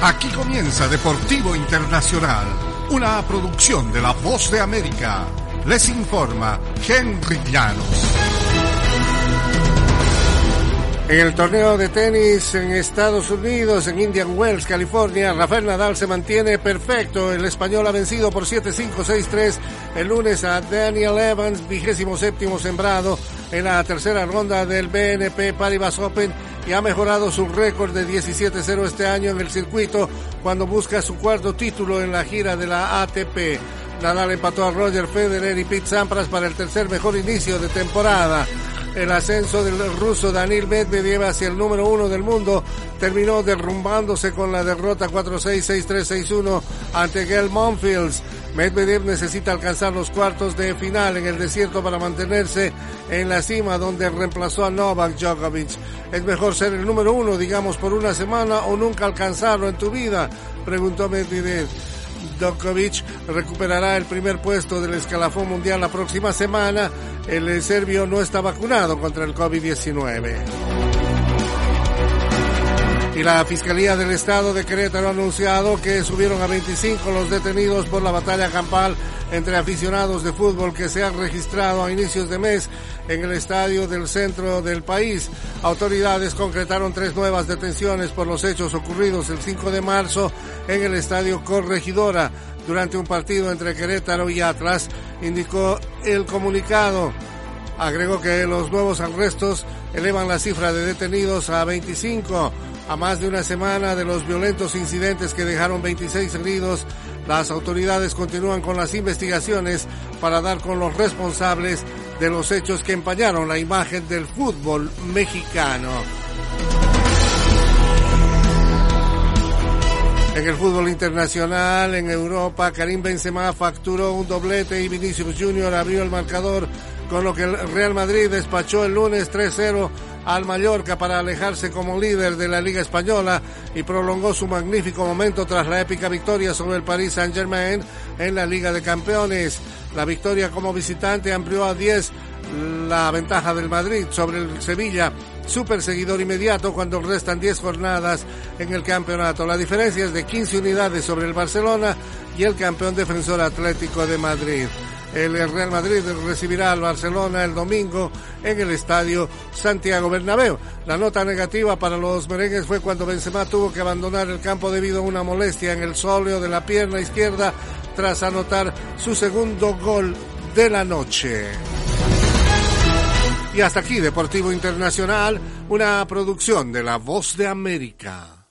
Aquí comienza Deportivo Internacional, una producción de La Voz de América. Les informa Henry Llanos. En el torneo de tenis en Estados Unidos, en Indian Wells, California, Rafael Nadal se mantiene perfecto. El español ha vencido por 7-5, 6-3 el lunes a Daniel Evans, 27º sembrado en la tercera ronda del BNP Paribas Open, y ha mejorado su récord de 17-0 este año en el circuito cuando busca su cuarto título en la gira de la ATP. Nadal empató a Roger Federer y Pete Sampras para el tercer mejor inicio de temporada. El ascenso del ruso Daniil Medvedev hacia el número 1 del mundo terminó derrumbándose con la derrota 4-6, 6-3, 6-1 ante Gael Monfils. Medvedev necesita alcanzar los cuartos de final en el desierto para mantenerse en la cima, donde reemplazó a Novak Djokovic. ¿Es mejor ser el número 1, digamos, por una semana o nunca alcanzarlo en tu vida?, preguntó Medvedev. Djokovic recuperará el primer puesto del escalafón mundial la próxima semana. El serbio no está vacunado contra el COVID-19. Y la Fiscalía del Estado de Querétaro ha anunciado que subieron a 25 los detenidos por la batalla campal entre aficionados de fútbol que se han registrado a inicios de mes en el estadio del centro del país. Autoridades concretaron 3 nuevas detenciones por los hechos ocurridos el 5 de marzo en el estadio Corregidora durante un partido entre Querétaro y Atlas, indicó el comunicado. Agregó que los nuevos arrestos elevan la cifra de detenidos a 25. A más de una semana de los violentos incidentes que dejaron 26 heridos, las autoridades continúan con las investigaciones para dar con los responsables de los hechos que empañaron la imagen del fútbol mexicano. En el fútbol internacional, en Europa, Karim Benzema facturó un doblete y Vinicius Junior abrió el marcador, con lo que el Real Madrid despachó el lunes 3-0 al Mallorca para alejarse como líder de la Liga Española y prolongó su magnífico momento tras la épica victoria sobre el Paris Saint-Germain en la Liga de Campeones. La victoria como visitante amplió a 10 la ventaja del Madrid sobre el Sevilla, su perseguidor inmediato, cuando restan 10 jornadas en el campeonato. La diferencia es de 15 unidades sobre el Barcelona y el campeón defensor Atlético de Madrid. El Real Madrid recibirá al Barcelona el domingo en el estadio Santiago Bernabéu. La nota negativa para los merengues fue cuando Benzema tuvo que abandonar el campo debido a una molestia en el sóleo de la pierna izquierda tras anotar su segundo gol de la noche. Y hasta aquí Deportivo Internacional, una producción de La Voz de América.